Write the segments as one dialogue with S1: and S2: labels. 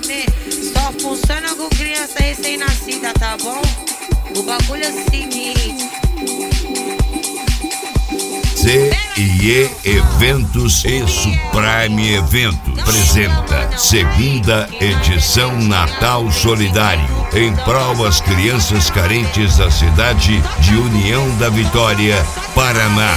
S1: comer. Só funciona com criança recém-nascida, tá bom? O bagulho é o seguinte.
S2: CIE Eventos e Suprime Evento apresenta segunda edição Natal Solidário em prol às crianças carentes da cidade de União da Vitória, Paraná.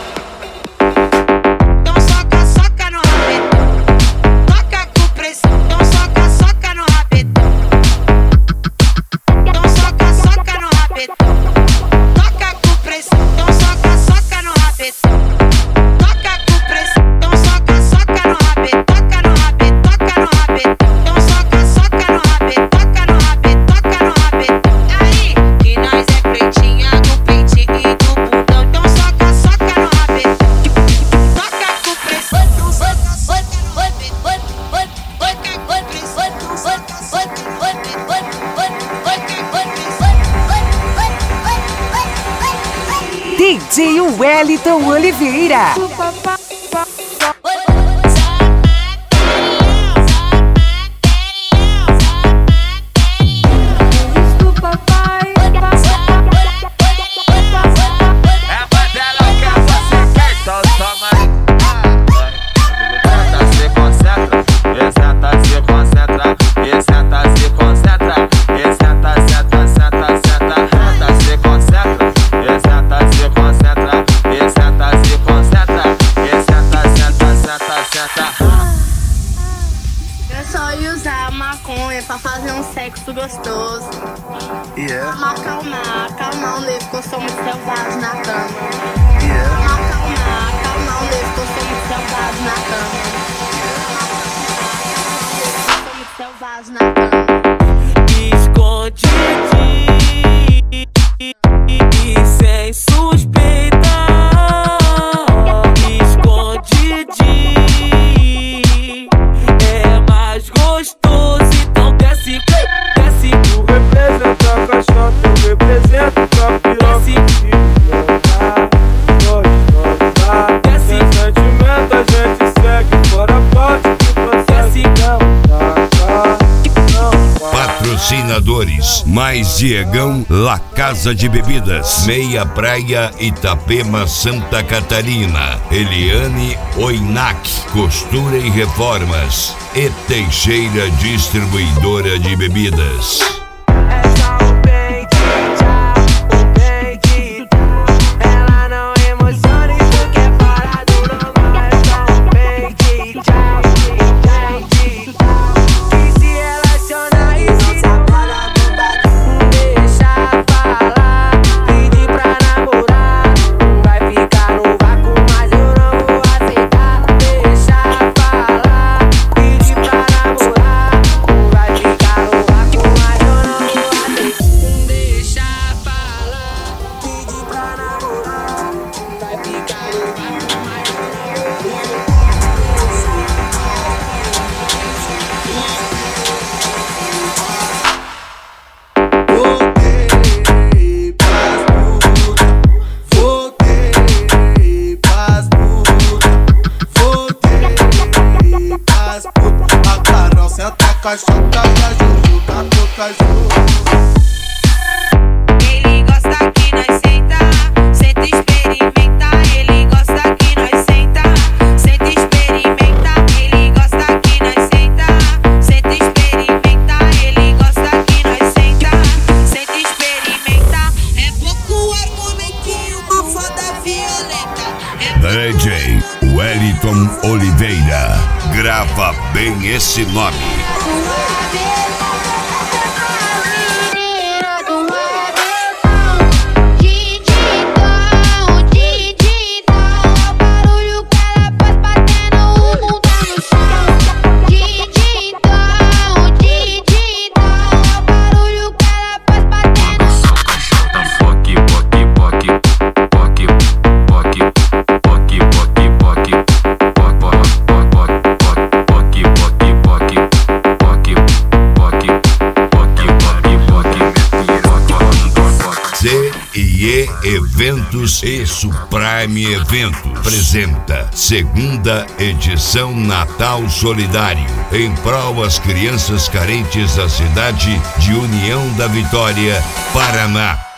S3: DJ Wellington Oliveira.
S4: Eu só ia usar maconha pra fazer um sexo gostoso.
S5: Yeah.
S4: Pra acalmar o nervo, que eu sou muito selvagem na cama.
S5: Yeah.
S4: Acalmar o nervo, que eu sou muito selvagem na cama. Eu sou muito selvagem na cama.
S6: Escondidinho e sem suspeita. Escondidinho é mais gostoso, então desce, desce.
S5: Tu representa a caixota, tu representa a piroca. Desce, sem sentimento a gente segue, fora pode que processe.
S2: Patrocinadores: Mais Diegão, La Casa de Bebidas, Meia Praia, Itapema, Santa Catarina, Eliane Oinac, Costura e Reformas e Teixeira Distribuidora de Bebidas.
S5: Caixota e a Juju tá com caju.
S1: Ele gosta que nós senta experimenta. Ele gosta que nós senta experimenta. Ele gosta que nós senta experimenta. Ele gosta que nós senta experimenta. É pouco argumentinho, uma foda violenta.
S2: DJ Wellington Oliveira, grava bem esse nome. Eventos e Suprime Eventos apresenta segunda edição Natal Solidário em prol às crianças carentes da cidade de União da Vitória, Paraná.